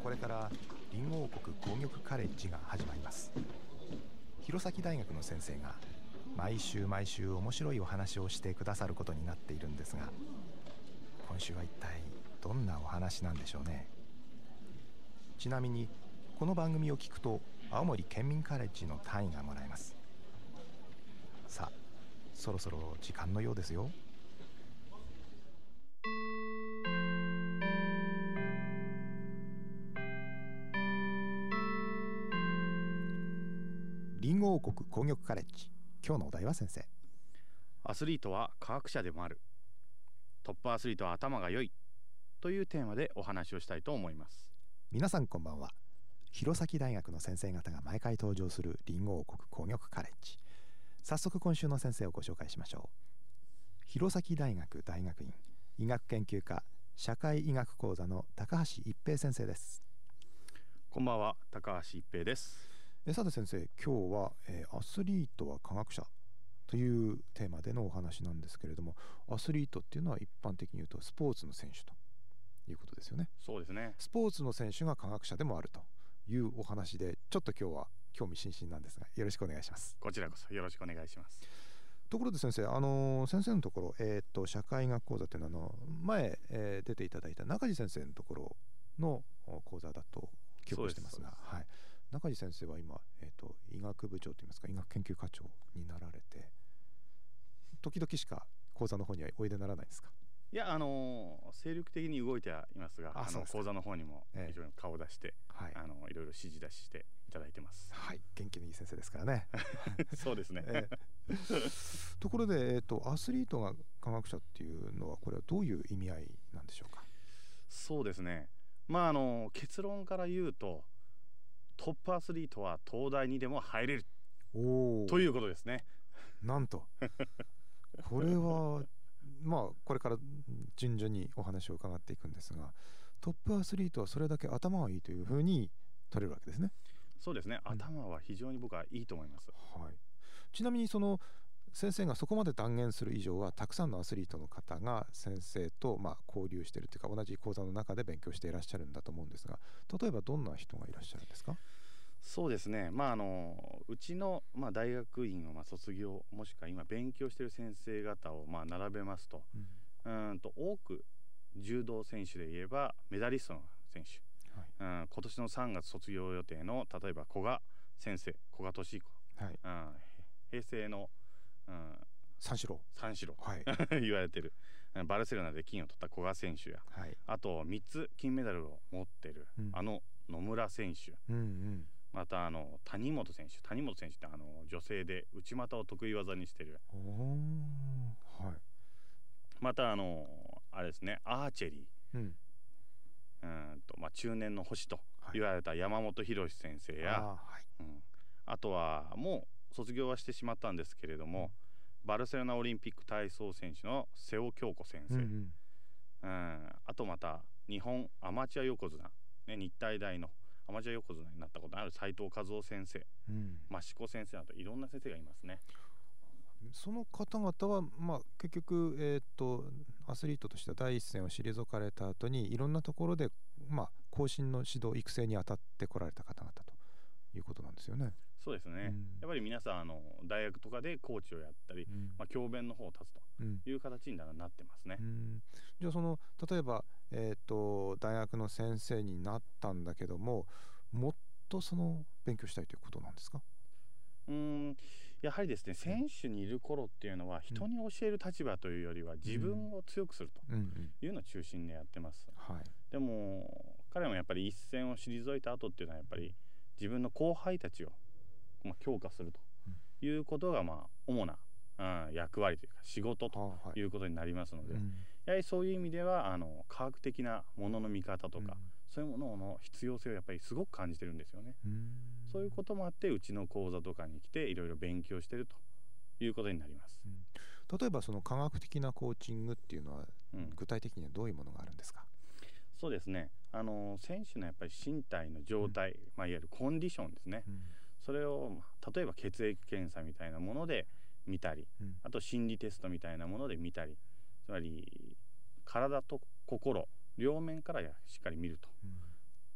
これからリンゴ王国工業カレッジが始まります。弘前大学の先生が毎週毎週面白いお話をしてくださることになっているんですが、今週は一体どんなお話なんでしょうね。ちなみにこの番組を聞くと青森県民カレッジの単位がもらえます。さあ、そろそろ時間のようですよ。リンゴ王国工業カレッジ、今日のお題は先生。 アスリートは科学者でもある、トップアスリートは頭が良いというテーマでお話をしたいと思います。 皆さんこんばんは。弘前大学の先生方が毎回登場するリンゴ王国工業カレッジ。早速今週の先生をご紹介しましょう。弘前大学大学院医学研究科社会医学講座の高橋一平先生です。 こんばんは、高橋一平です。 さて先生、今日は、アスリートは科学者というテーマでのお話なんですけれども、アスリートっていうのは一般的に言うとスポーツの選手ということですよね。 そうですね。 スポーツの選手が科学者でもあるというお話で、ちょっと今日は興味津々なんですが、よろしくお願いします。 こちらこそよろしくお願いします。 ところで先生、先生のところ、社会医学講座というのは前、出ていただいた中地先生のところの講座だと記憶してますが、はい、中地先生は今、医学部長といいますか医学研究課長になられて、時々しか講座の方にはおいでならないですか？ いや、精力的に動いてはいますが、講座の方にも非常に顔を出して、いろいろ指示出ししていただいてます。 はい、元気のいい先生ですからね。 そうですね。 ところで、アスリートが科学者っていうのは、これはどういう意味合いなんでしょうか？ そうですね、結論から言うと、トップアスリートは東大にでも入れるということですね。 なんとこれはこれから順々にお話を伺っていくんですが、トップアスリートはそれだけ頭がいいというふうに取れるわけですね。 そうですね、頭は非常に僕はいいと思います。 はい、ちなみにその先生がそこまで断言する以上は、たくさんのアスリートの方が先生と交流しているというか、同じ講座の中で勉強していらっしゃるんだと思うんですが、例えばどんな人がいらっしゃるんですか？ そうですね、うちの、大学院を卒業、もしくは今勉強している先生方を並べますと、多く柔道選手で言えばメダリストの選手、今年の3月卒業予定の例えば古賀先生、古賀稔彦、平成の三四郎言われてるバルセロナで金を取った古賀選手や、あと3つ金メダルを持ってる、野村選手、また谷本選手って女性で内股を得意技にしてる、またあれですね、アーチェリー、中年の星と言われた山本博先生や、あとはもう卒業はしてしまったんですけれども、バルセロナオリンピック体操選手の瀬尾京子先生、あとまた日本アマチュア横綱、日体大のアマチュア横綱になったことのある斉藤和夫先生、益子先生などいろんな先生がいますね。 その方々は、結局、アスリートとしては第一線を退かれた後にいろんなところで、後進の指導育成に当たってこられた方々ということなんですよね。 そうですね、やっぱり皆さん大学とかでコーチをやったり、教鞭の方を立つという形になってますね。 じゃあ例えば、大学の先生になったんだけども、もっと勉強したいということなんですか？ やはりですね、選手にいる頃っていうのは人に教える立場というよりは自分を強くするというのを中心でやってます。でも彼もやっぱり一線を退いた後っていうのはやっぱり自分の後輩たちを強化するということが主な役割というか仕事ということになりますので、やはりそういう意味では科学的なものの見方とか、そういうものの必要性をやっぱりすごく感じてるんですよね。そういうこともあってうちの講座とかに来ていろいろ勉強してるということになります。 例えば科学的なコーチングっていうのは、具体的にはどういうものがあるんですか？ そうですね、選手のやっぱり身体の状態、いわゆるコンディションですね、それを例えば血液検査みたいなもので見たり、あと心理テストみたいなもので見たり、つまり体と心両面からしっかり見ると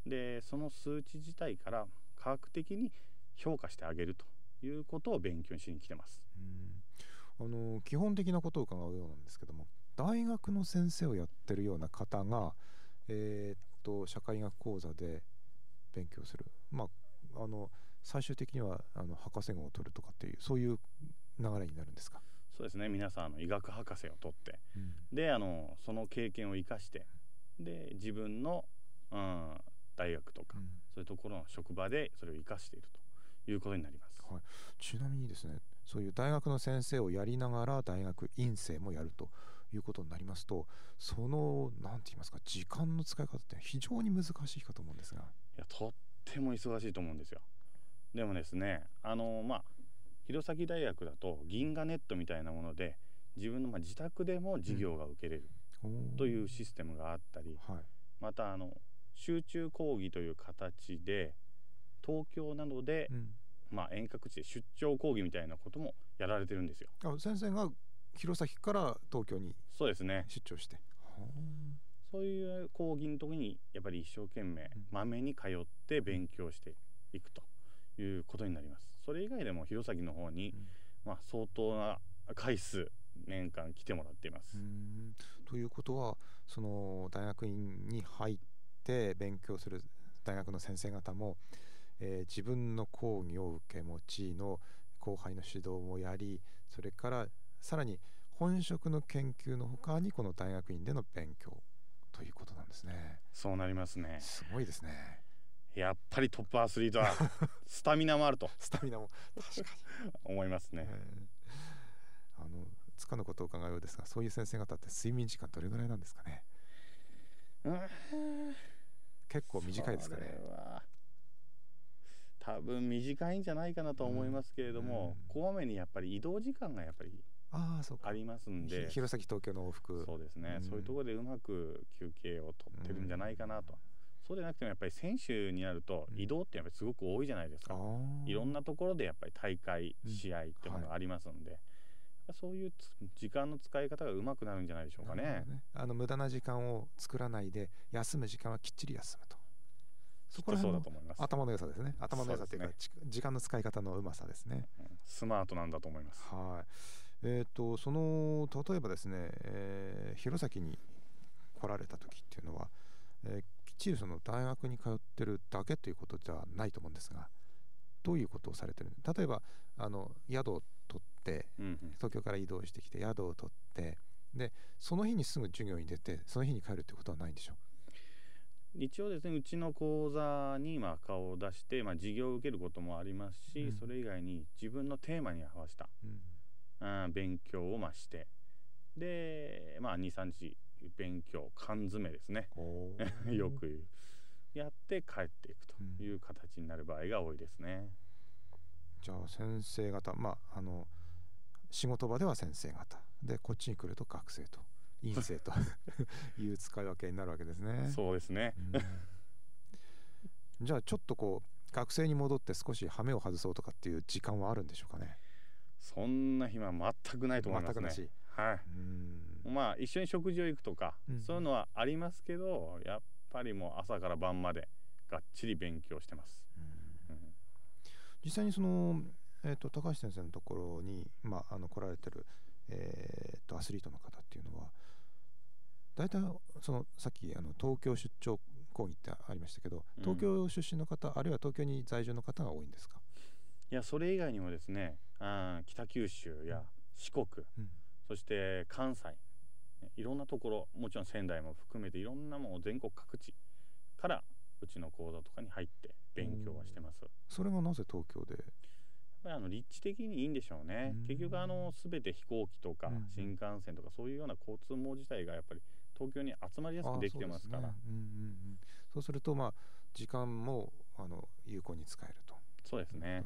でその数値自体から科学的に評価してあげるということを勉強しに来てます。 基本的なことを伺うようなんですけども、大学の先生をやってるような方が、社会学講座で勉強する、最終的には博士号を取るとかっていう、そういう流れになるんですか？ そうですね、皆さん医学博士を取って、でその経験を生かして、で自分の、大学とか、そういうところの職場でそれを生かしているということになります。 はい、ちなみにですね、そういう大学の先生をやりながら大学院生もやるということになりますと、そのなんて言いますか、時間の使い方って非常に難しいかと思うんですが。いや、とっても忙しいと思うんですよ。でもですね、弘前大学だと銀河ネットみたいなもので自分の自宅でも授業が受けれるというシステムがあったり、また集中講義という形で東京などで、遠隔地で出張講義みたいなこともやられてるんですよ。 先生が弘前から東京にそうですね、 出張して、 そういう講義の時にやっぱり一生懸命まめに通って勉強していくということになります。それ以外でも弘前の方に、相当な回数年間来てもらっています。 ということは、その大学院に入って勉強する大学の先生方も、自分の講義を受け持ちの後輩の指導もやり、それからさらに本職の研究のほかにこの大学院での勉強ということなんですね。 そうなりますね。 すごいですね。 やっぱりトップアスリートはスタミナもあるとスタミナも確かに思いますね。 つかぬことを伺うようですが、そういう先生方って睡眠時間どれぐらいなんですかね？結構短いですかね？ それは多分短いんじゃないかなと思いますけれども、こまめにやっぱり移動時間がやっぱりありますんで、 弘前東京の往復、 そうですね、そういうところでうまく休憩を取ってるんじゃないかなと。そうでなくてもやっぱり選手になると移動ってやっぱりすごく多いじゃないですか。いろんなところでやっぱり大会、試合ってものがありますんで、そういう時間の使い方がうまくなるんじゃないでしょうかね。 無駄な時間を作らないで、休む時間はきっちり休むと。 そこら辺の頭の良さですね。頭の良さというか、時間の使い方のうまさですね。 スマートなんだと思います。 その例えばですね、弘前に来られた時っていうのは、きっちりその大学に通ってるだけということじゃないと思うんですが、どういうことをされてる？例えば宿を取って、東京から移動してきて宿を取って、でその日にすぐ授業に出てその日に帰るってことはないんでしょう？ 一応ですね、うちの講座に顔を出して、授業を受けることもありますし、それ以外に自分のテーマに合わせた、勉強をして、で、2、3日勉強缶詰ですねよく言うやって帰っていくという形になる場合が多いですね。 じゃあ先生方、仕事場では先生方で、こっちに来ると学生と院生という使い分けになるわけですね。 そうですねじゃあちょっと学生に戻って少し羽目を外そうとかっていう時間はあるんでしょうかね？ そんな暇は全くないと思いますね。 全くなし。 はい。一緒に食事を行くとか、そういうのはありますけど、やっぱりもう朝から晩までがっちり勉強してます。 実際にその、高橋先生のところに、来られてる、アスリートの方っていうのは大体そのさっき東京出張講義ってありましたけど、東京出身の方、あるいは東京に在住の方が多いんですか？ いや、それ以外にもですね、北九州や四国、そして関西、いろんなところ、もちろん仙台も含めていろんなもう全国各地からうちの講座とかに入って勉強はしてます。 それがなぜ東京で？ やっぱり立地的にいいんでしょうね。結局全て飛行機とか新幹線とかそういうような交通網自体がやっぱり東京に集まりやすくできてますから。 そうすると時間も有効に使えると。 そうですね。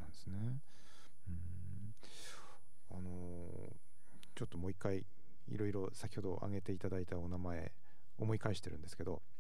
ちょっともう一回いろいろ先ほど挙げていただいたお名前思い返してるんですけど、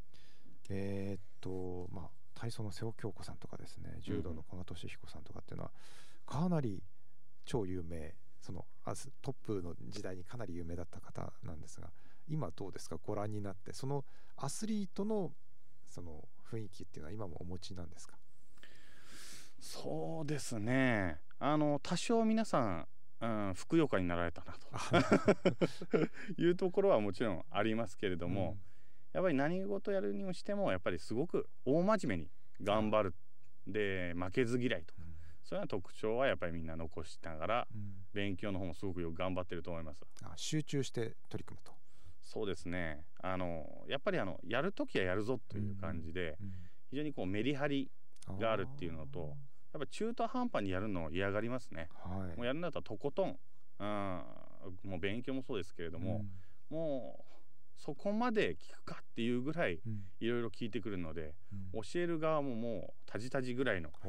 体操の瀬尾京子さんとかですね、柔道の古賀稔彦さんとかっていうのはかなり超有名、そのトップの時代にかなり有名だった方なんですが、今どうですか？ご覧になってそのアスリートのその雰囲気っていうのは今もお持ちなんですか？ そうですね、多少皆さん、ふくよかになられたなというところはもちろんありますけれども、やっぱり何事やるにもしてもやっぱりすごく大真面目に頑張る、で負けず嫌いとか、そういうような特徴はやっぱりみんな残しながら、勉強の方もすごくよく頑張ってると思います。 集中して取り組むと。 そうですね、やっぱりやるときはやるぞという感じで、非常にこうメリハリがあるっていうのと、やっぱ中途半端にやるのを嫌がりますね。もうやるんだったらとことん、もう勉強もそうですけれども、もうそこまで聞くかっていうぐらいいろいろ聞いてくるので、教える側ももうタジタジぐらいの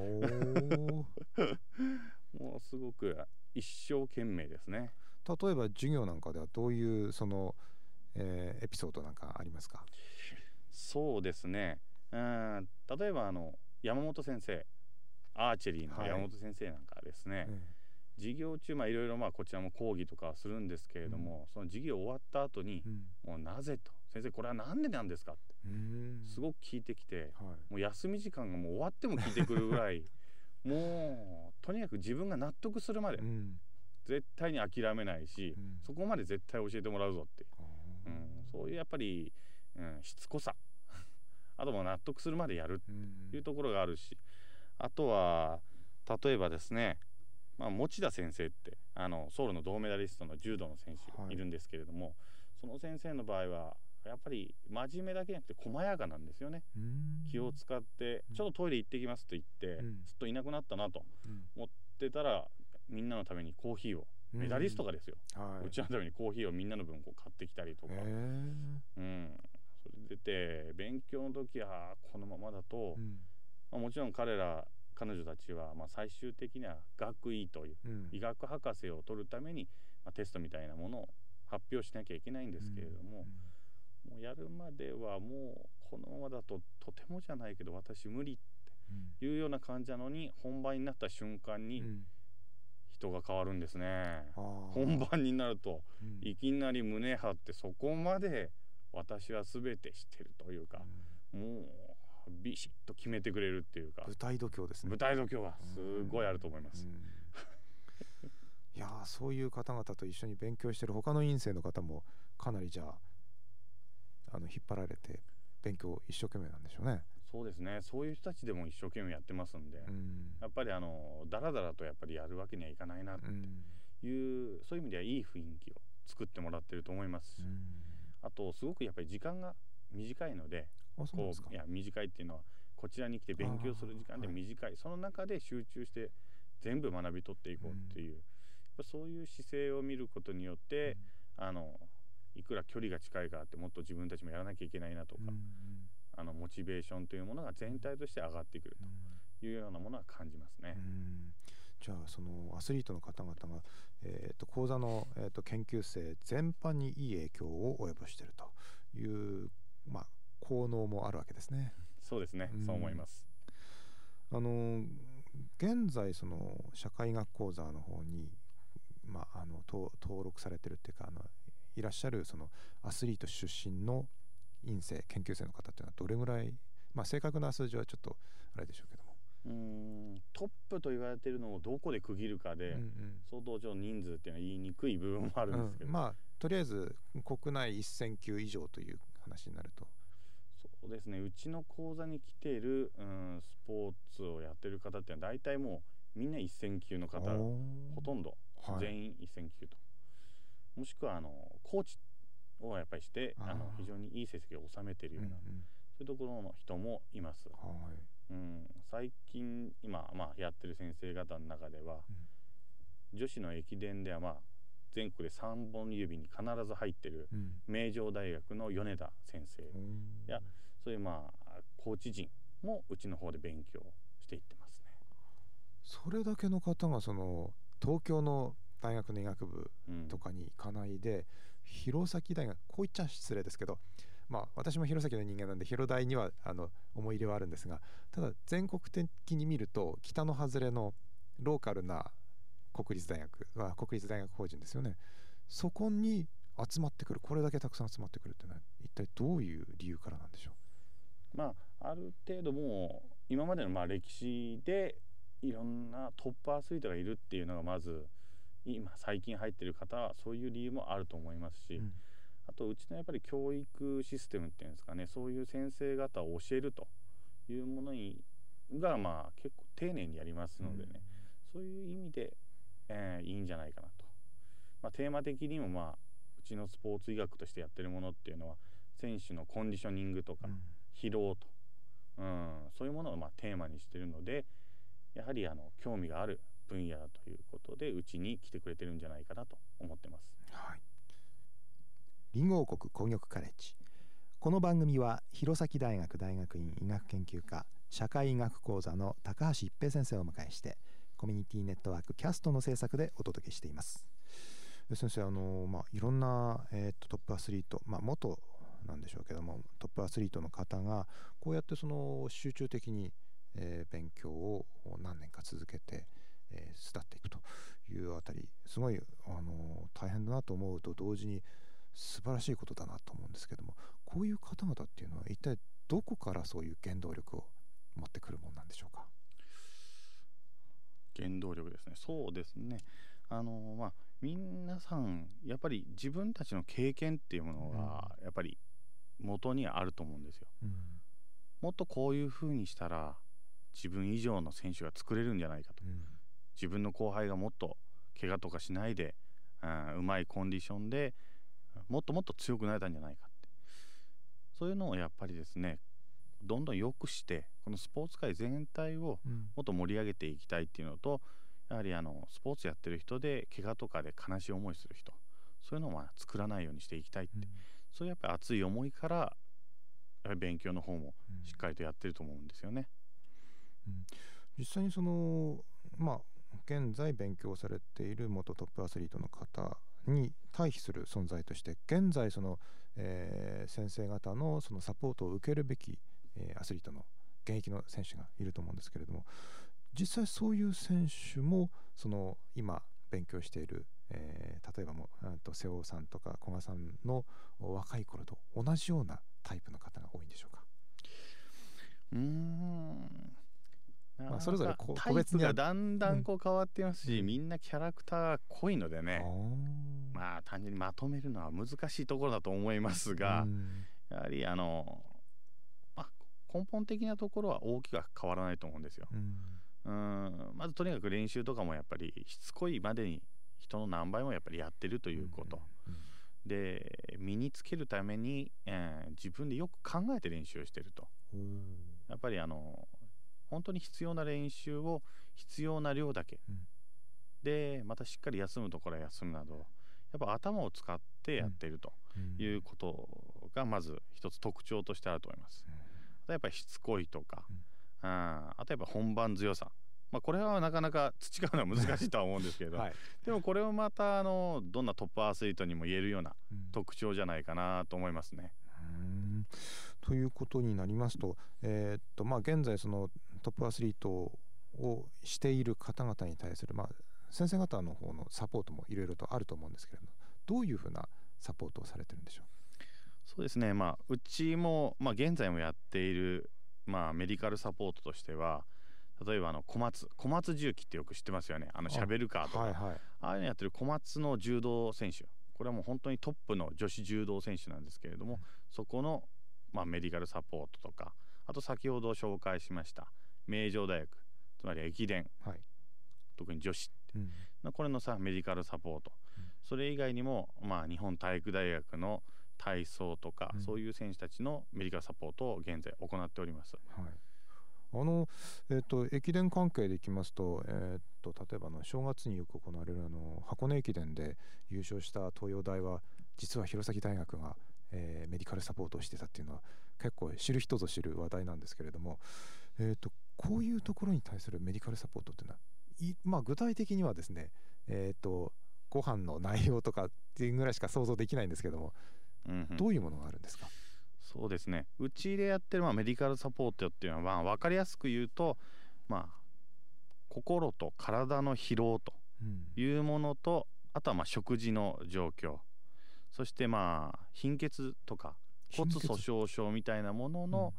もうすごく一生懸命ですね。 例えば授業なんかではどういうその、エピソードなんかありますか？ そうですね、例えば山本先生、アーチェリーの山本先生なんかですね、授業中いろいろこちらも講義とかはするんですけれども、その授業終わった後に、もうなぜと、先生これはなんでなんですかってすごく聞いてきて、もう休み時間がもう終わっても聞いてくるぐらいもうとにかく自分が納得するまで、絶対に諦めないし、そこまで絶対教えてもらうぞって、そういうやっぱり、しつこさあとも納得するまでやるっていうところがあるし、あとは例えばですね、持田先生ってソウルの銅メダリストの柔道の選手いるんですけれども、その先生の場合はやっぱり真面目だけじゃなくて細やかなんですよね。気を使ってちょっとトイレ行ってきますと言ってずっといなくなったなと思ってたら、みんなのためにコーヒーを、メダリストがですよ、うちのためにコーヒーをみんなの分こう買ってきたりとか、それでて勉強の時はこのままだと、もちろん彼女たちは最終的には学位という、医学博士を取るために、テストみたいなものを発表しなきゃいけないんですけれども、もうやるまではもうこのままだととてもじゃないけど私無理っていうような感じなのに、本番になった瞬間に人が変わるんですね。本番になるといきなり胸張って、そこまで私は全て知ってるというか、もうビシッと決めてくれるっていうか、 舞台度胸ですね。 舞台度胸がすごいあると思います。 いやそういう方々と一緒に勉強してる他の院生の方もかなりじゃあ引っ張られて勉強一生懸命なんでしょうね。 そうですね、そういう人たちでも一生懸命やってますんで、やっぱりだらだらとやっぱりやるわけにはいかないなっていう、そういう意味ではいい雰囲気を作ってもらってると思いますし、あとすごくやっぱり時間が短いので、いや短いっていうのはこちらに来て勉強する時間で短い、その中で集中して全部学び取っていこうっていう、そういう姿勢を見ることによって、いくら距離が近いからってもっと自分たちもやらなきゃいけないなとか、モチベーションというものが全体として上がってくるというようなものは感じますね。 じゃあそのアスリートの方々が、講座の、研究生全般にいい影響を及ぼしているという、効能もあるわけですね。 そうですね、そう思います。 現在その社会学講座の方に、登録されてるっていうかいらっしゃるそのアスリート出身の院生研究生の方っていうのはどれぐらい、正確な数字はちょっとあれでしょうけども、 トップと言われているのをどこで区切るかで、相当上人数っていうのは言いにくい部分もあるんですけど、 とりあえず国内1000級以上という話になると、 そうですね、うちの講座に来ている、スポーツをやってる方っていうのは大体もうみんな1000級の方、ほとんど全員1000級と、もしくはコーチをやっぱりして非常にいい成績を収めているような、そういうところの人もいます。最近今、やってる先生方の中では、女子の駅伝では全国で3本指に必ず入ってる名城大学の米田先生や、そういうコーチ陣もうちの方で勉強していってますね。 それだけの方がその東京の大学の医学部とかに行かないで、弘前大学、こう言っちゃ失礼ですけど、私も弘前の人間なんで広大には思い入れはあるんですが、ただ全国的に見ると北の外れのローカルな国立大学は国立大学法人ですよね。そこに集まってくる、これだけたくさん集まってくるっていうのは一体どういう理由からなんでしょう？ ある程度もう今までの歴史でいろんなトップアスリートがいるっていうのがまず今最近入ってる方はそういう理由もあると思いますし、あとうちのやっぱり教育システムっていうんですかね、そういう先生方を教えるというものが結構丁寧にやりますのでね、そういう意味で、いいんじゃないかなと。テーマ的にもうちのスポーツ医学としてやってるものっていうのは選手のコンディショニングとか疲労と、そういうものをテーマにしてるので、やはり興味がある分野だということでうちに来てくれてるんじゃないかなと思ってます。 はい、リンゴ王国工業カレッジ。この番組は弘前大学大学院医学研究科社会医学講座の高橋一平先生をお迎えしてコミュニティネットワークキャストの制作でお届けしています。先生、いろんな、トップアスリート、元なんでしょうけどもトップアスリートの方がこうやって集中的に、勉強を何年か続けて、巣立っていくというあたりすごい大変だなと思うと同時に素晴らしいことだなと思うんですけども、こういう方々っていうのは一体どこからそういう原動力を持ってくるものなんでしょうか。 原動力ですね。そうですね。皆さんやっぱり自分たちの経験っていうものがやっぱり元にあると思うんですよ。もっとこういう風にしたら自分以上の選手が作れるんじゃないかと、自分の後輩がもっと怪我とかしないで、うまいコンディションでもっともっと強くなれたんじゃないかって、そういうのをやっぱりですねどんどん良くしてこのスポーツ界全体をもっと盛り上げていきたいっていうのと、やはりスポーツやってる人で怪我とかで悲しい思いする人、そういうのを作らないようにしていきたいって、そういうやっぱり熱い思いからやはり勉強の方もしっかりとやってると思うんですよね。 実際に現在勉強されている元トップアスリートの方に対比する存在として現在先生方のサポートを受けるべき、アスリートの現役の選手がいると思うんですけれども、実際そういう選手も今勉強している、例えば瀬尾さんとか古賀さんの若い頃と同じようなタイプの方が多いんでしょうか。それぞれ個別にタイプがだんだん変わっていますし、みんなキャラクターが濃いのでね、単純にまとめるのは難しいところだと思いますが、やはり根本的なところは大きく変わらないと思うんですよ。まずとにかく練習とかもやっぱりしつこいまでに人の何倍もやっぱりやってるということ、で身につけるために、自分でよく考えて練習をしてると、やっぱり本当に必要な練習を必要な量だけ、でまたしっかり休むところは休むなどやっぱ頭を使ってやっているということがまず一つ特徴としてあると思います。やっぱりしつこいとか、あとやっぱ本番強さ、これはなかなか培うのは難しいとは思うんですけれど、でもこれをまたどんなトップアスリートにも言えるような特徴じゃないかなと思いますね。 ということになりますと、現在トップアスリートをしている方々に対する、先生方の方のサポートもいろいろとあると思うんですけれども、どういうふうなサポートをされてるんでしょう。 そうですね、うちも、現在もやっている、メディカルサポートとしては、例えば小松重機ってよく知ってますよね。シャベルカーとか、ああいうのやってる小松の柔道選手、これはもう本当にトップの女子柔道選手なんですけれども、そこの、メディカルサポートとか、あと先ほど紹介しました名城大学、つまり駅伝、特に女子って、これのメディカルサポート、それ以外にも、日本体育大学の体操とか、そういう選手たちのメディカルサポートを現在行っております。 駅伝関係でいきますと、例えば正月によく行われる箱根駅伝で優勝した東洋大は実は弘前大学が、メディカルサポートをしてたっていうのは結構知る人ぞ知る話題なんですけれども、こういうところに対するメディカルサポートっていうのは具体的にはですね、ご飯の内容とかっていうぐらいしか想像できないんですけども、どういうものがあるんですか。 そうですね、うちでやってるメディカルサポートっていうのは、分かりやすく言うと、心と体の疲労というものと、あとは食事の状況、そして貧血とか骨粗しょう症みたいなものの、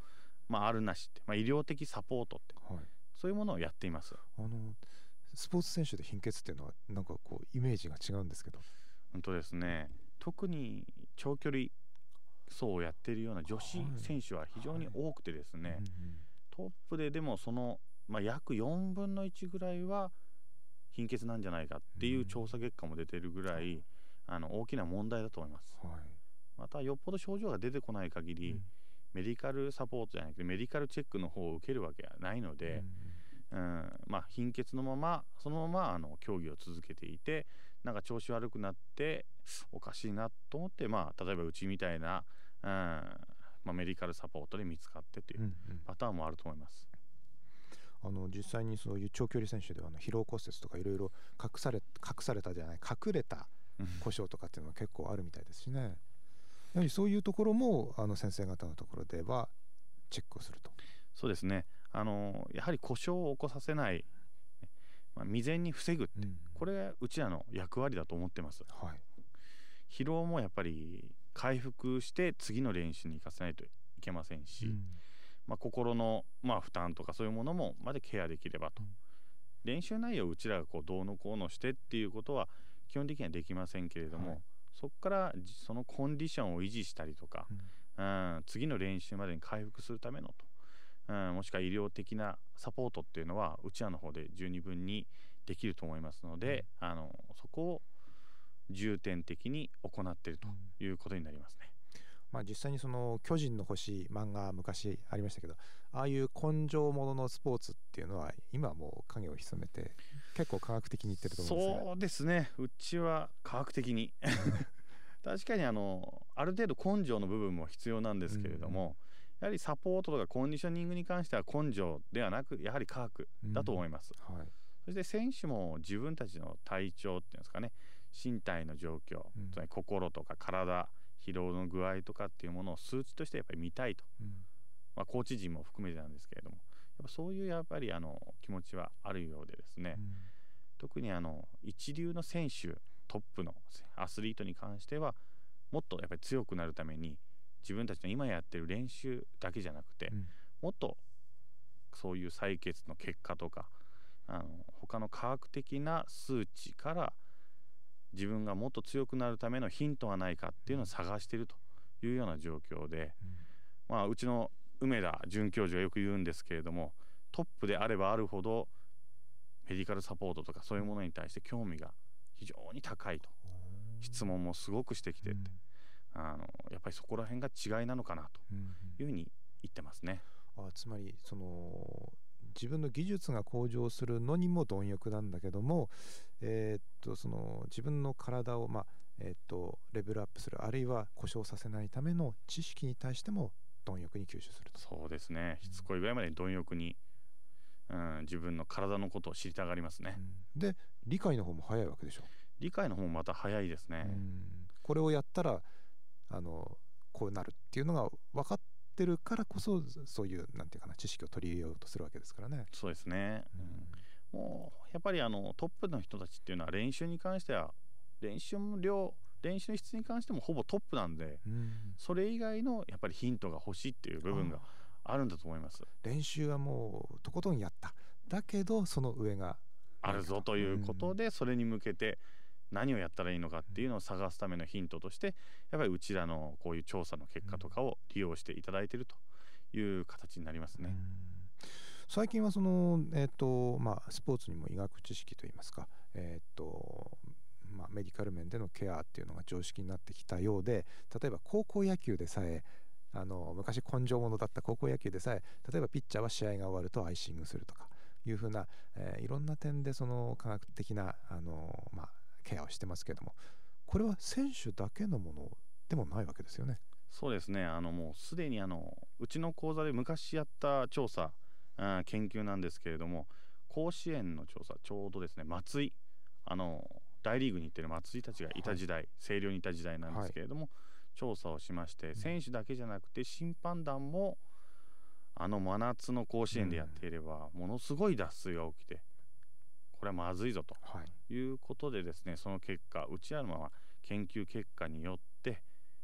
あるなしって、医療的サポートって、そういうものをやっています。 スポーツ選手で貧血っていうのはなんかこうイメージが違うんですけど、 本当ですね、特に長距離走をやっているような女子選手は非常に多くてですね、トップででもその、約4分の1ぐらいは貧血なんじゃないかっていう調査結果も出てるぐらい、大きな問題だと思います。またよっぽど症状が出てこない限り、メディカルサポートじゃなくてメディカルチェックの方を受けるわけはないので、貧血のままそのまま競技を続けていて、なんか調子悪くなっておかしいなと思って、例えばうちみたいな、メディカルサポートで見つかってというパターンもあると思います。 実際にそういう長距離選手では疲労骨折とかいろいろ隠れた故障とかっていうのは結構あるみたいですしね。やはりそういうところも先生方のところではチェックをすると。 そうですね、やはり故障を起こさせない、未然に防ぐって、これがうちらの役割だと思ってます。疲労もやっぱり回復して次の練習に行かせないといけませんし、心の負担とかそういうものもまでケアできればと、練習内容をうちらがこうどうのこうのしてっていうことは基本的にはできませんけれども、そこからそのコンディションを維持したりとか、次の練習までに回復するためのと、もしくは医療的なサポートっていうのはうちらの方で十二分にできると思いますので、そこを重点的に行っているということになりますね。 実際にその巨人の星漫画昔ありましたけど、ああいう根性もののスポーツっていうのは今はもう影を潜めて結構科学的にいってると思うんですが。 そうですね、うちは科学的に確かにある程度根性の部分も必要なんですけれども、やはりサポートとかコンディショニングに関しては根性ではなくやはり科学だと思います。そして選手も自分たちの体調っていうんですかね、身体の状況、つまり心とか体、疲労の具合とかっていうものを数値としてやっぱり見たいと、コーチ陣も含めてなんですけれども、やっぱそういうやっぱり気持ちはあるようでですね、特に一流の選手、トップのアスリートに関してはもっとやっぱり強くなるために自分たちの今やってる練習だけじゃなくて、もっとそういう採血の結果とか他の科学的な数値から自分がもっと強くなるためのヒントはないかっていうのを探しているというような状況で、うちの梅田准教授がよく言うんですけれども、トップであればあるほどメディカルサポートとかそういうものに対して興味が非常に高いと、質問もすごくしてきてって、やっぱりそこら辺が違いなのかなというふうに言ってますね。 つまり自分の技術が向上するのにも貪欲なんだけども、その自分の体を、レベルアップする、あるいは故障させないための知識に対しても貪欲に吸収すると。 そうですね、しつこいぐらいまで貪欲に、自分の体のことを知りたがりますね。 で理解の方も早いわけでしょ。 理解の方もまた早いですね。 これをやったらこうなるっていうのが分かってるからこそ、そういうなんていうかな、知識を取り入れようとするわけですからね。 そうですね、もうやっぱりトップの人たちっていうのは練習に関しては練習の質に関してもほぼトップなんで、それ以外のやっぱりヒントが欲しいっていう部分があるんだと思います。 練習はもうとことんやった、だけどその上があるぞということで、それに向けて何をやったらいいのかっていうのを探すためのヒントとして、やっぱりうちらのこういう調査の結果とかを利用していただいているという形になりますね。 最近はその、スポーツにも医学知識といいますか、メディカル面でのケアっていうのが常識になってきたようで、例えば高校野球でさえ昔根性者だった高校野球でさえ、例えばピッチャーは試合が終わるとアイシングするとかいうふうな、いろんな点でその科学的なケアをしてますけれども、これは選手だけのものでもないわけですよね。 そうですね、もうすでにうちの講座で昔やった調査、研究なんですけれども、甲子園の調査、ちょうどですね、松井大リーグに行ってる松井たちがいた時代、星稜にいた時代なんですけれども、調査をしまして、選手だけじゃなくて審判団も真夏の甲子園でやっていればものすごい脱水が起きて、これはまずいぞということでですね、その結果うちらの研究結果によって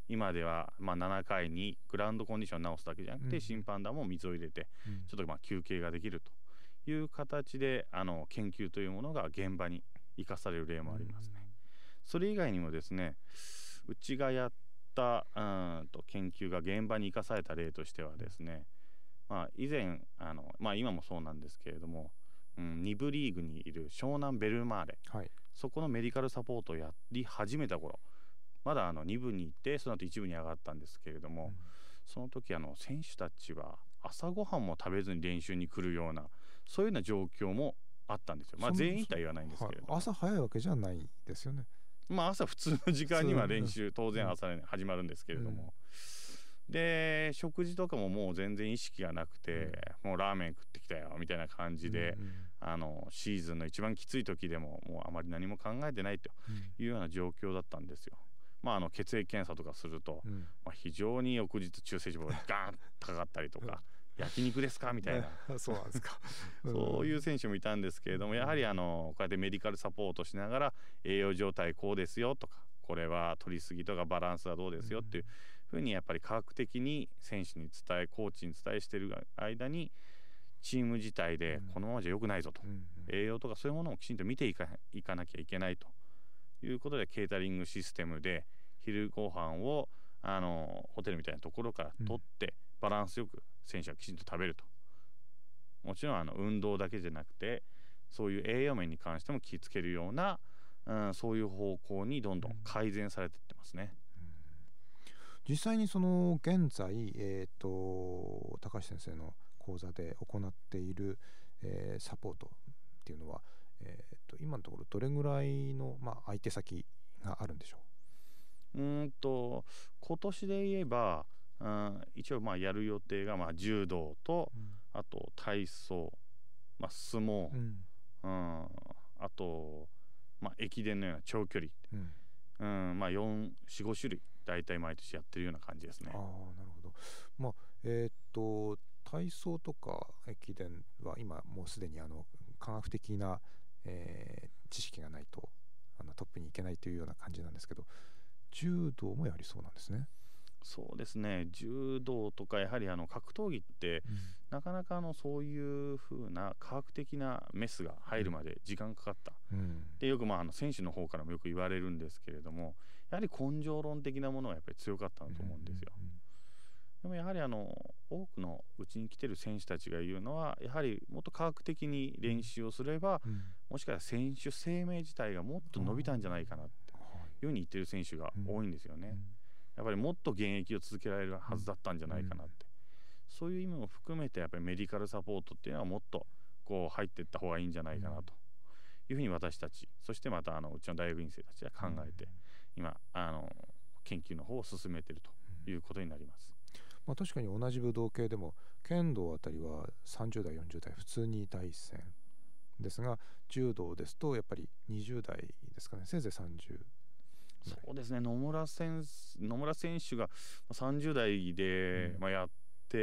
今では7回にグラウンドコンディションを直すだけじゃなくて、審判団も水を入れてちょっと休憩ができるという形で研究というものが現場に生かされる例もありますね。それ以外にもですね、うちがやった研究が現場に生かされた例としてはですね、以前今もそうなんですけれども、2部リーグにいる湘南ベルマーレ、そこのメディカルサポートをやり始めた頃、まだ2部に行ってその後1部に上がったんですけれども、その時選手たちは朝ごはんも食べずに練習に来るような、そういうような状況もあったんですよ。全員とは言わないんですけれども、 朝早いわけじゃないですよね。 朝普通の時間には練習当然朝始まるんですけれども、で食事とかももう全然意識がなくて、もうラーメン食ってきたよみたいな感じで、シーズンの一番きつい時でももうあまり何も考えてないというような状況だったんですよ。血液検査とかすると、非常に翌日中性脂肪がガーンと高かったりとか、焼肉ですかみたいなそうなんですかそういう選手もいたんですけれども、やはりこうやってメディカルサポートしながら、栄養状態こうですよとか、これは取りすぎとかバランスはどうですよっていうふうにやっぱり科学的に選手に伝え、コーチに伝えしている間に、チーム自体でこのままじゃ良くないぞと、栄養とかそういうものをきちんと見ていかなきゃいけないということで、ケータリングシステムで昼ご飯をホテルみたいなところから取って、バランスよく選手はきちんと食べると。もちろん運動だけじゃなくて、そういう栄養面に関しても気をつけるような、そういう方向にどんどん改善されていってますね。 実際に現在、高橋先生の講座で行っている、サポートっていうのは、今のところどれぐらいの、相手先があるんでしょう？ 今年で言えば、一応やる予定が柔道と、あと体操、相撲、あと、駅伝のような長距離、4、5種類大体毎年やってるような感じですね。 なるほど。体操とか駅伝は今もうすでに科学的な、知識がないとトップに行けないというような感じなんですけど、柔道もやはりそうなんですね。 そうですね、柔道とかやはり格闘技って、なかなかそういう風な科学的なメスが入るまで時間かかった、でよく選手の方からもよく言われるんですけれども、やはり根性論的なものがやっぱり強かったんだと思うんですよ。でもやはり多くのうちに来てる選手たちが言うのは、やはりもっと科学的に練習をすれば、もしかしたら選手生命自体がもっと伸びたんじゃないかなっていうふうに言ってる選手が多いんですよね。やっぱりもっと現役を続けられるはずだったんじゃないかなって、そういう意味も含めてやっぱりメディカルサポートっていうのはもっとこう入っていった方がいいんじゃないかなというふうに私たち、そしてまたうちの大学院生たちは考えて、今研究の方を進めているということになります。 確かに同じ武道系でも剣道あたりは30代40代普通に第一線ですが、柔道ですとやっぱり20代ですかね、せいぜい30。 そうですね、野村選手が30代で、やって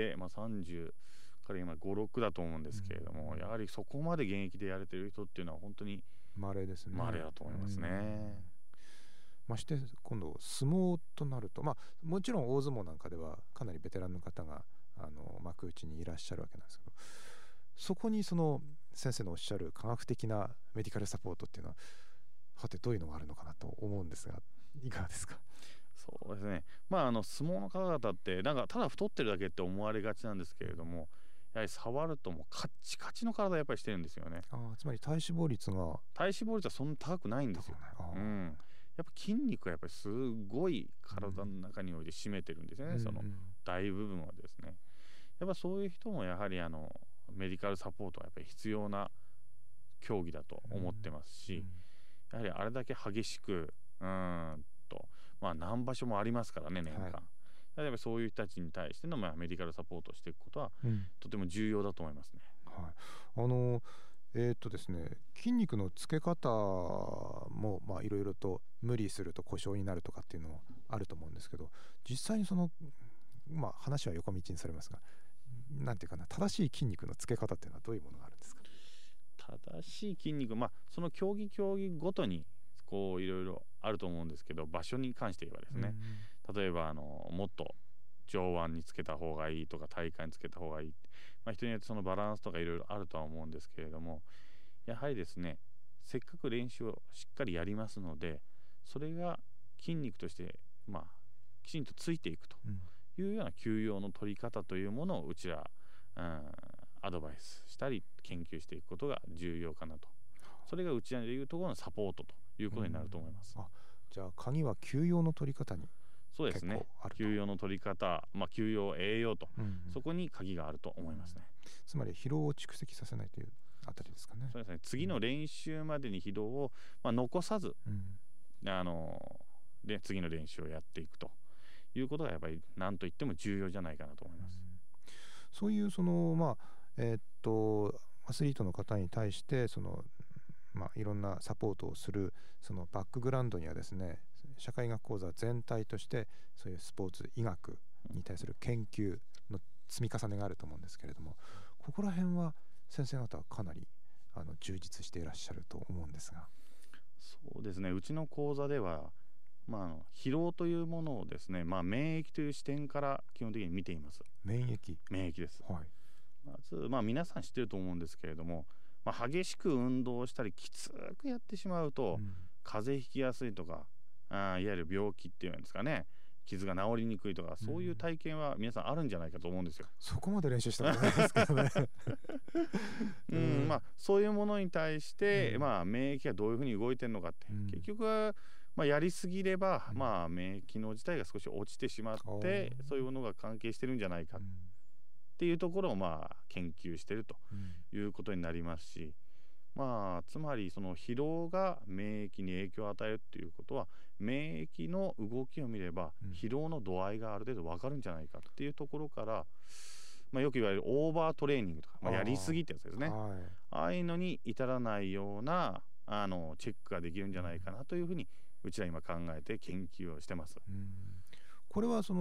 、30から今5、6だと思うんですけれども、やはりそこまで現役でやれてる人っていうのは本当に稀ですね。 稀だと思いますね。 まして今度相撲となると、もちろん大相撲なんかではかなりベテランの方が幕内にいらっしゃるわけなんですけど、そこにその先生のおっしゃる科学的なメディカルサポートっていうのははてどういうのがあるのかなと思うんですが、いかがですか？ そうですね、相撲の方々ってなんかただ太ってるだけって思われがちなんですけれども、やはり触るともうカッチカチの体やっぱりしてるんですよね。 つまり体脂肪率はそんな高くないんですよ。やっぱ筋肉がやっぱりすごい体の中において占めてるんですよね、その大部分はですね。やっぱそういう人もやはりメディカルサポートはやっぱり必要な競技だと思ってますし、やはりあれだけ激しく何場所もありますからね、年間。例えばそういう人たちに対してのメディカルサポートをしていくことは、とても重要だと思いますね。 ですね、筋肉のつけ方もいろいろと無理すると故障になるとかっていうのもあると思うんですけど、実際に話は横道にされますが、なんていうかな、正しい筋肉のつけ方っていうのはどういうものがあるんですか？ 正しい筋肉、その競技ごとにこういろいろあると思うんですけど、場所に関して言えばですね、 例えばもっと上腕につけた方がいいとか体幹につけた方がいい、人によってそのバランスとかいろいろあるとは思うんですけれども、やはりですね、せっかく練習をしっかりやりますので、それが筋肉としてきちんとついていくというような休養の取り方というものをうちら、アドバイスしたり研究していくことが重要かなと。それがうちらでいうところのサポートということになると思います。 じゃあ鍵は休養の取り方にそうですね、休養の取り方、休養栄養と、そこに鍵があると思いますね。 つまり疲労を蓄積させないというあたりですかね。 そうですね、次の練習までに疲労を、残さず、で次の練習をやっていくということがやっぱり何といっても重要じゃないかなと思います。 そういうアスリートの方に対していろんなサポートをするそのバックグラウンドにはですね、社会学講座全体としてそういうスポーツ医学に対する研究の積み重ねがあると思うんですけれども、ここら辺は先生方はかなり充実していらっしゃると思うんですが。 そうですね、うちの講座では、疲労というものをですね、免疫という視点から基本的に見ています。免疫です、まず、皆さん知ってると思うんですけれども、激しく運動したりきつくやってしまうと、風邪ひきやすいとか、いわゆる病気っていうんですかね、傷が治りにくいとか、そういう体験は皆さんあるんじゃないかと思うんですよ。 そこまで練習したことないですけどねそういうものに対して、免疫がどういうふうに動いてるのかって、結局は、やりすぎれば、免疫機能自体が少し落ちてしまって、そういうものが関係してるんじゃないかっていうところを研究してるということになりますし、つまりその疲労が免疫に影響を与えるっていうことは、免疫の動きを見れば疲労の度合いがある程度分かるんじゃないかっていうところから、よく言われるオーバートレーニングとか、やりすぎってやつですね。ああいうのに至らないようなチェックができるんじゃないかなというふうにうちは今考えて研究をしてます。 これは最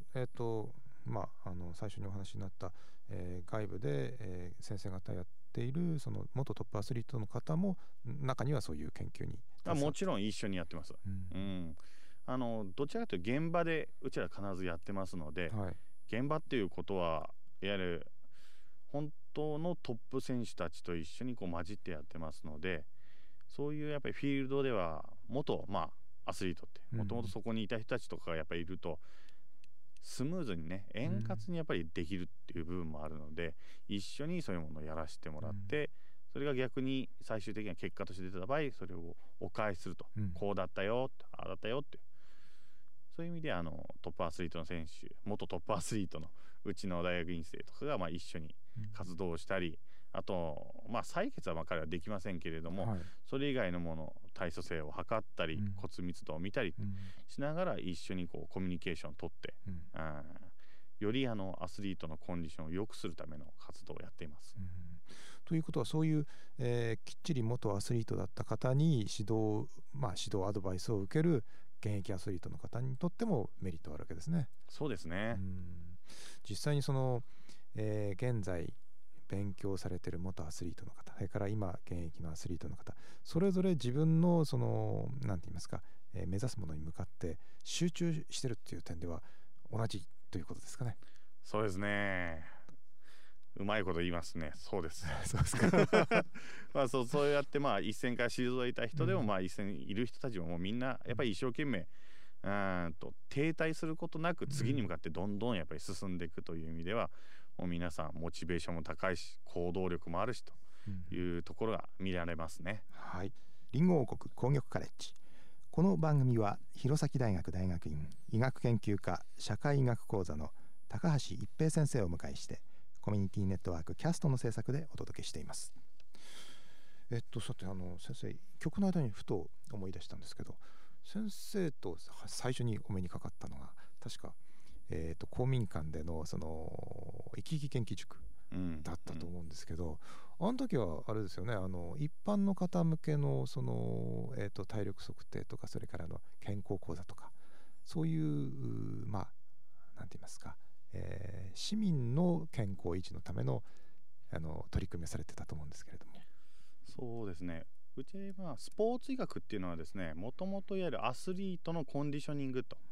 初にお話になった、外部で、先生方やっているその元トップアスリートの方も中にはそういう研究にもちろん一緒にやってます。どちらかというと現場でうちら必ずやってますので、現場っていうことはいわゆる本当のトップ選手たちと一緒に混じってやってますので、そういうやっぱりフィールドでは元アスリートってもともとそこにいた人たちとかがやっぱりいると、スムーズにね、円滑にやっぱりできるっていう部分もあるので、一緒にそういうものをやらせてもらって、それが逆に最終的な結果として出た場合、それをお返しすると、こうだったよ、ああだったよって、そういう意味でトップアスリートの選手、元トップアスリートのうちの大学院生とかが一緒に活動したり、あと採血は彼はできませんけれども、それ以外のもの、体組成を測ったり、骨密度を見たりしながら一緒にコミュニケーションを取って、よりアスリートのコンディションを良くするための活動をやっています。 ということは、そういう、きっちり元アスリートだった方に指導アドバイスを受ける現役アスリートの方にとってもメリットがあるわけですね。 そうですね。 実際に現在勉強されている元アスリートの方、それから今現役のアスリートの方、それぞれ自分のなんて言いますか、目指すものに向かって集中してるっていう点では同じということですかね。 そうですね。うまいこと言いますね。そうです。 そうですか。 そうやって一線から退いた人でも、一線にいる人たちももうみんなやっぱり一生懸命停滞することなく次に向かってどんどんやっぱり進んでいくという意味では、もう皆さんモチベーションも高いし行動力もあるしというところが見られますね。 リンゴ王国工業カレッジ。この番組は弘前大学大学院医学研究科社会医学講座の高橋一平先生をお迎えして、コミュニティネットワークキャストの制作でお届けしています。さて先生、曲の間にふと思い出したんですけど、先生と最初にお目にかかったのが確か、公民館での生き生き研究塾だったと思うんですけど、あの時はあれですよね、一般の方向けの体力測定とか、それから健康講座とか、そういうなんて言いますか、市民の健康維持のための取り組みをされてたと思うんですけれども。 そうですね、うちスポーツ医学っていうのはですね、もともといわゆるアスリートのコンディショニングと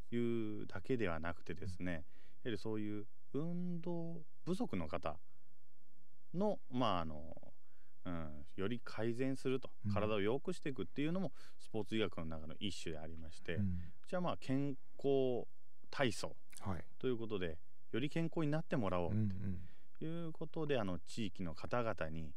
いうだけではなくてですね、やはりそういう運動不足の方のより改善すると、体を良くしていくっていうのもスポーツ医学の中の一種でありまして、じゃあ健康体操ということで、より健康になってもらおうということで、地域の方々に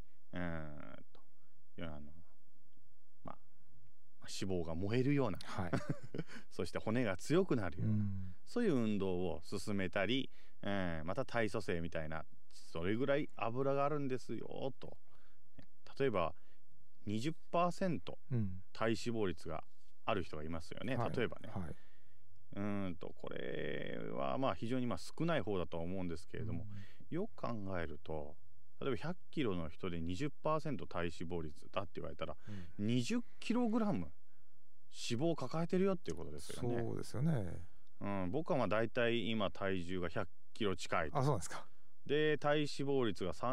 脂肪が燃えるような、そして骨が強くなるような、そういう運動を進めたり、また体組成みたいな、それぐらい油があるんですよと。例えば 20% 体脂肪率がある人がいますよね、例えばね、これは非常に少ない方だとは思うんですけれども、よく考えると、例えば100キロの人で 20% 体脂肪率だって言われたら、20キログラム脂肪を抱えてるよっていうことですよね。 そうですよね。 僕はだいたい今体重が100キロ近いと。 あ、そうなんですか。 で体脂肪率が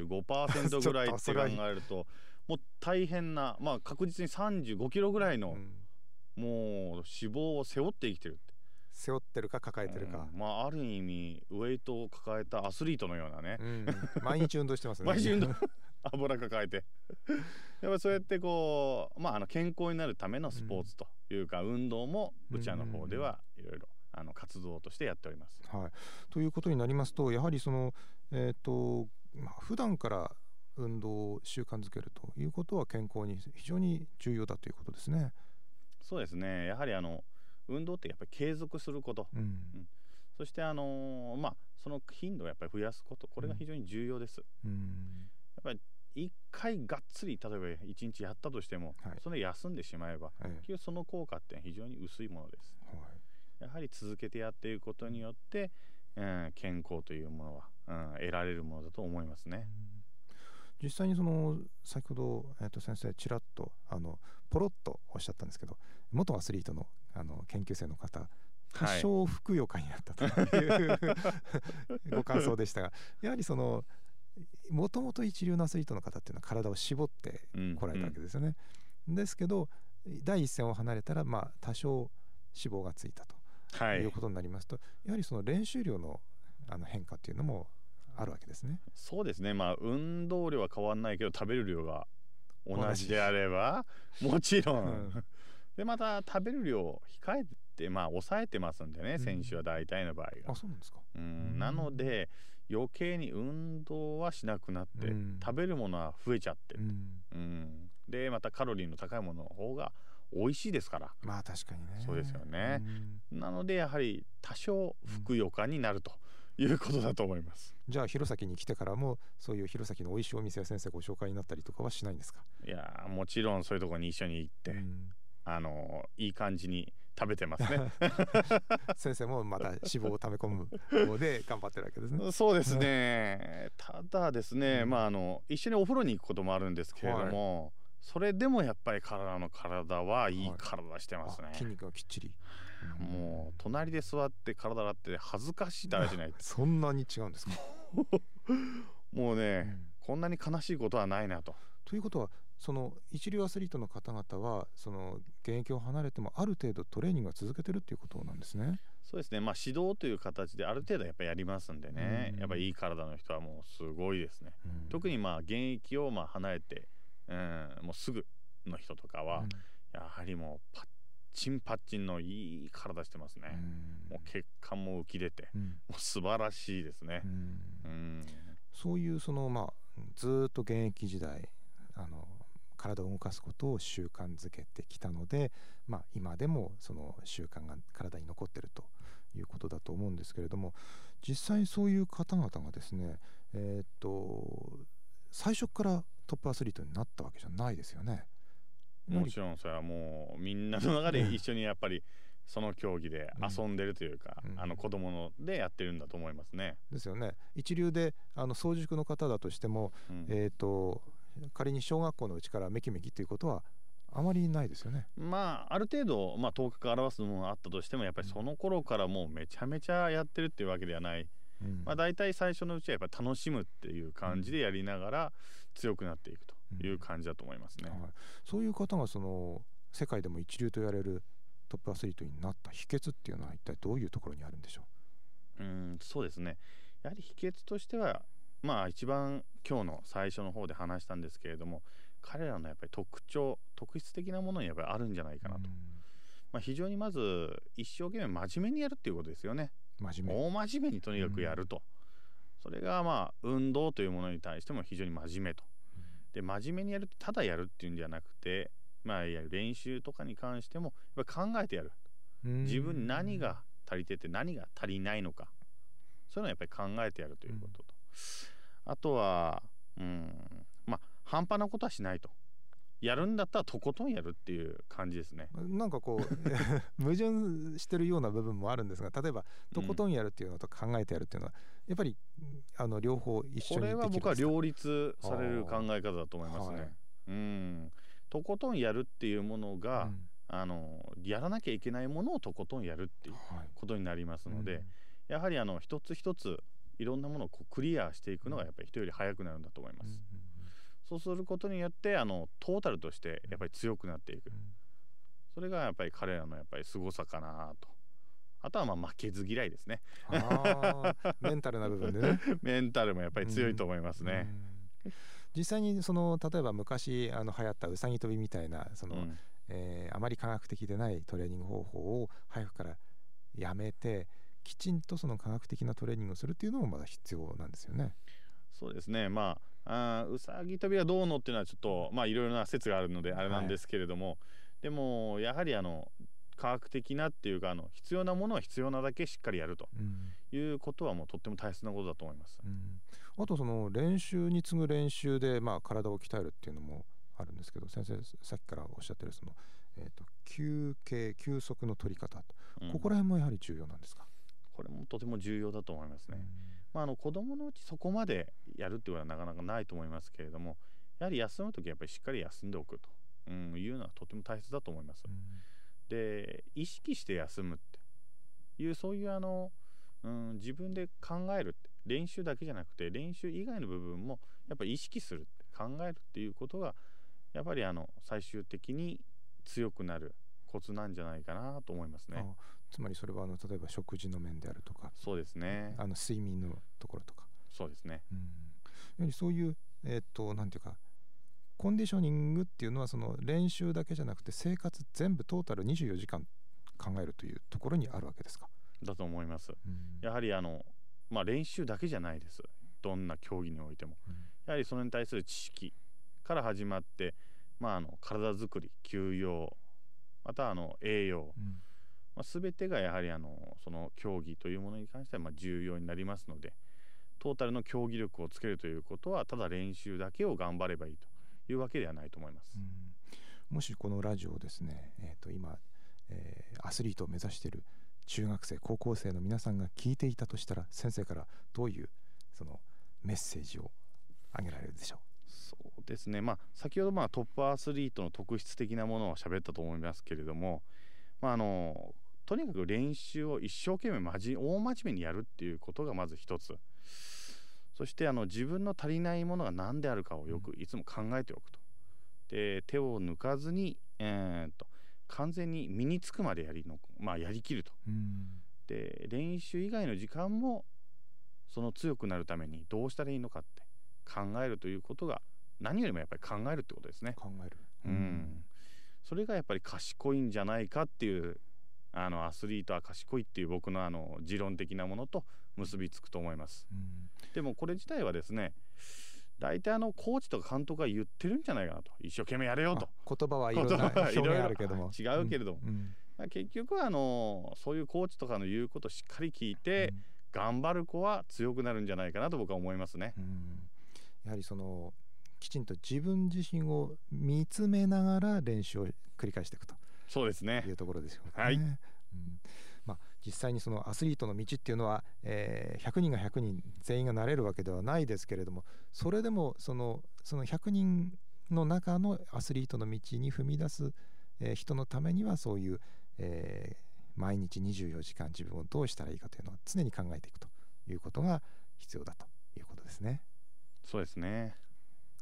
35% ぐらいって考えるともう大変な、確実に35キロぐらいの、もう脂肪を背負って生きてるって。 背負ってるか抱えてるか、 ある意味ウェイトを抱えたアスリートのようなね、 毎日運動してますね。 毎日運動油抱えてやっぱりそうやって健康になるためのスポーツというか、運動もうちらの方ではいろいろ活動としてやっております。 ということになりますと、やはりその普段から運動を習慣づけるということは健康に非常に重要だということですね。 そうですね。やはり運動ってやっぱり継続すること、そしてその頻度をやっぱり増やすこと、これが非常に重要です。やっぱり一回がっつり例えば1日やったとしても、それ休んでしまえば、その効果って非常に薄いものです。やはり続けてやっていくことによって、健康というものは、得られるものだと思いますね。 実際に先ほど、先生ちらっとポロッとおっしゃったんですけど、元アスリートの研究生の方、多少ふくよかになったというご感想でしたが、やはりもともと一流のアスリートの方っていうのは体を絞ってこられたわけですよね。ですけど第一線を離れたら多少脂肪がついたということになりますと、やはり練習量の変化っていうのもあるわけですね。 そうですね。運動量は変わんないけど食べる量が同じであればもちろん、でまた食べる量を控えて抑えてますんでね、選手は大体の場合が。 そうなんですか。 なので余計に運動はしなくなって、食べるものは増えちゃってる、でまたカロリーの高いものの方が美味しいですから。 確かにね。 そうですよね。なのでやはり多少ふくよかになるということだと思います。 じゃあ弘前に来てからもそういう弘前の美味しいお店や先生ご紹介になったりとかはしないんですか？ いやもちろんそういうところに一緒に行って、いい感じに食べてますね。 先生もまた脂肪を溜め込む方で頑張ってるわけですね。 そうですね。ただですね、一緒にお風呂に行くこともあるんですけれども、それでもやっぱり体はいい体してますね。 筋肉がきっちり。 もう隣で座って体洗って恥ずかしいだらじゃない。 そんなに違うんですか？ もうね、こんなに悲しいことはないなと。 ということは一流アスリートの方々は現役を離れてもある程度トレーニングが続けてるっていうことなんですね。 そうですね。指導という形である程度やっぱりやりますんでね、やっぱりいい体の人はもうすごいですね。特に現役を離れて、もうすぐの人とかは、やはりもうパッチンパッチンのいい体してますね。もう血管も浮き出て、もう素晴らしいですね。 そういうずっと現役時代体を動かすことを習慣づけてきたので、今でもその習慣が体に残っているということだと思うんですけれども、実際そういう方々がですね、最初からトップアスリートになったわけじゃないですよね。 もちろんそれはもうみんなの中で一緒にやっぱりその競技で遊んでるというか、子供のでやってるんだと思いますね。ですよね。一流で早熟の方だとしても、仮に小学校のうちからメキメキということはあまりないですよね。 ある程度、頭角を表すものがあったとしても、やっぱりその頃からもうめちゃめちゃやってるっていうわけではない。だいたい最初のうちはやっぱり楽しむっていう感じでやりながら強くなっていくという感じだと思いますね。 そういう方が世界でも一流と言われるトップアスリートになった秘訣っていうのは一体どういうところにあるんでしょそうですね。やはり秘訣としては、一番今日の最初の方で話したんですけれども、彼らのやっぱり特質的なものにやっぱりあるんじゃないかなと。非常にまず一生懸命真面目にやるっていうことですよね。大真面目にとにかくやると。それが運動というものに対しても非常に真面目と。で、真面目にやる、ただやるっていうんじゃなくて、いわゆる練習とかに関してもやっぱり考えてやる。自分に何が足りてて何が足りないのか、そういうのをやっぱり考えてやるということと、あとは半端なことはしないと。やるんだったらとことんやるっていう感じですね。 なんかこう矛盾してるような部分もあるんですが、例えばとことんやるっていうのと考えてやるっていうのはやっぱり両方一緒にできるんですか？ これは僕は両立される考え方だと思いますね。とことんやるっていうものが、やらなきゃいけないものをとことんやるっていうことになりますので、やはり一つ一ついろんなものをクリアしていくのがやっぱり人より早くなるんだと思います。そうすることによってトータルとしてやっぱり強くなっていく。それがやっぱり彼らのやっぱり凄さかなと。あとは負けず嫌いですね。 メンタルな部分でね。 メンタルもやっぱり強いと思いますね。 実際に例えば昔流行ったうさぎ跳びみたいなあまり科学的でないトレーニング方法を早くからやめて、きちんとその科学的なトレーニングをするっていうのもまだ必要なんですよね。 そうですね。うさぎ跳びがどうのっていうのはちょっといろいろな説があるのであれなんですけれども、でもやはり科学的なっていうか必要なものは必要なだけしっかりやるということはもうとっても大切なことだと思います。 あとその練習に次ぐ練習で体を鍛えるっていうのもあるんですけど、先生さっきからおっしゃってるその、休息の取り方と、ここら辺もやはり重要なんですか？ これもとても重要だと思いますね。子供のうちそこまでやるっていうのはなかなかないと思いますけれども、やはり休むときはやっぱりしっかり休んでおくと、いうのはとても大切だと思います。で、意識して休むっていうそういう自分で考えるって練習だけじゃなくて練習以外の部分もやっぱり意識するって考えるっていうことがやっぱり最終的に強くなるコツなんじゃないかなと思いますね。 つまりそれは例えば食事の面であるとか、 そうですね、 睡眠のところとか、 そうですね、 やはりそういうなんていうかコンディショニングっていうのはその練習だけじゃなくて生活全部トータル24時間考えるというところにあるわけですか？ だと思います。やはり練習だけじゃないです。どんな競技においても、やはりそれに対する知識から始まって、体づくり、休養、また栄養、全てがやはりその競技というものに関しては重要になりますので、トータルの競技力をつけるということはただ練習だけを頑張ればいいというわけではないと思います。 もしこのラジオをですね、今、アスリートを目指している中学生高校生の皆さんが聞いていたとしたら、先生からどういうそのメッセージをあげられるでしょう？ そうですね、先ほどトップアスリートの特質的なものを喋ったと思いますけれども、とにかく練習を一生懸命大真面目にやるっていうことがまず一つ。そして自分の足りないものが何であるかをよくいつも考えておくと。で、手を抜かずに、完全に身につくまでやりきると。で、練習以外の時間もその強くなるためにどうしたらいいのかって考えるということが何よりもやっぱり考えるってことですね。 考える。 それがやっぱり賢いんじゃないかっていう、アスリートは賢いっていう僕の持論的なものと結びつくと思います。でもこれ自体はですね、大体コーチとか監督が言ってるんじゃないかなと。一生懸命やれよと。 言葉はいろんな表現あるけども違うけれども、結局はそういうコーチとかの言うことをしっかり聞いて、頑張る子は強くなるんじゃないかなと僕は思いますね。 やはりきちんと自分自身を見つめながら練習を繰り返していくと、 そうですね、 いうところですよね。実際にそのアスリートの道っていうのは、100人が100人全員がなれるわけではないですけれども、それでもその100人の中のアスリートの道に踏み出す、人のためにはそういう、毎日24時間自分をどうしたらいいかというのを常に考えていくということが必要だということですね。 そうですね。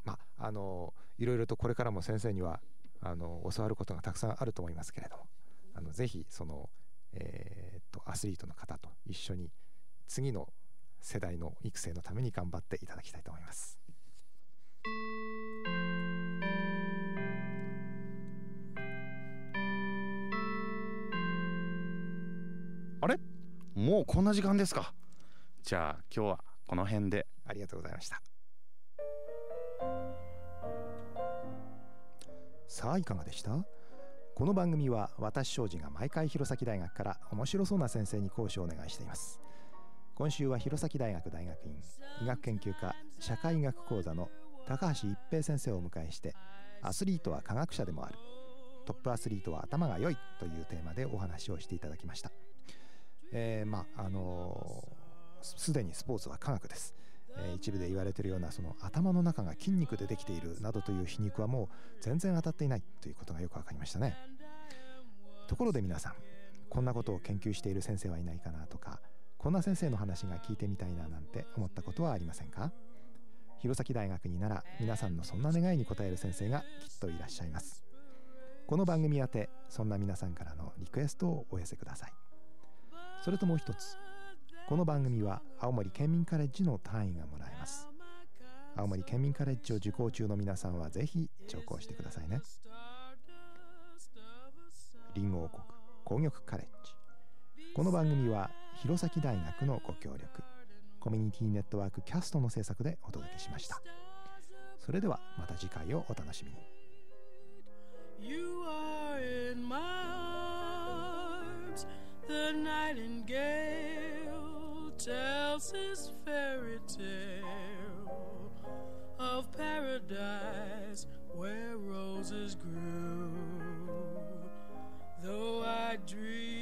いろいろとこれからも先生には教わることがたくさんあると思いますけれども、 ぜひその、アスリートの方と一緒に次の世代の育成のために頑張っていただきたいと思います。 あれ、もうこんな時間ですか。じゃあ今日はこの辺で。 ありがとうございました。さあいかがでした？この番組は私庄司が毎回弘前大学から面白そうな先生に講師をお願いしています。今週は弘前大学大学院医学研究科社会医学講座の高橋一平先生をお迎えして、アスリートは科学者でもある、トップアスリートは頭が良いというテーマでお話をしていただきました。すでにスポーツは科学です。一部で言われているようなその頭の中が筋肉でできているなどという皮肉はもう全然当たっていないということがよく分かりましたね。ところで皆さん、こんなことを研究している先生はいないかなとか、こんな先生の話が聞いてみたいななんて思ったことはありませんか？弘前大学になら皆さんのそんな願いに応える先生がきっといらっしゃいます。この番組宛てそんな皆さんからのリクエストをお寄せください。それともう一つ、この番組は青森県民カレッジの単位がもらえます。青森県民カレッジを受講中の皆さんはぜひ聴講してくださいね。リンゴ王国工業カレッジ、この番組は弘前大学のご協力、コミュニティネットワークキャストの制作でお届けしました。それではまた次回をお楽しみに。 You are in my arms, the nightingale tells his fairy tale of paradise where roses grew. Though I dream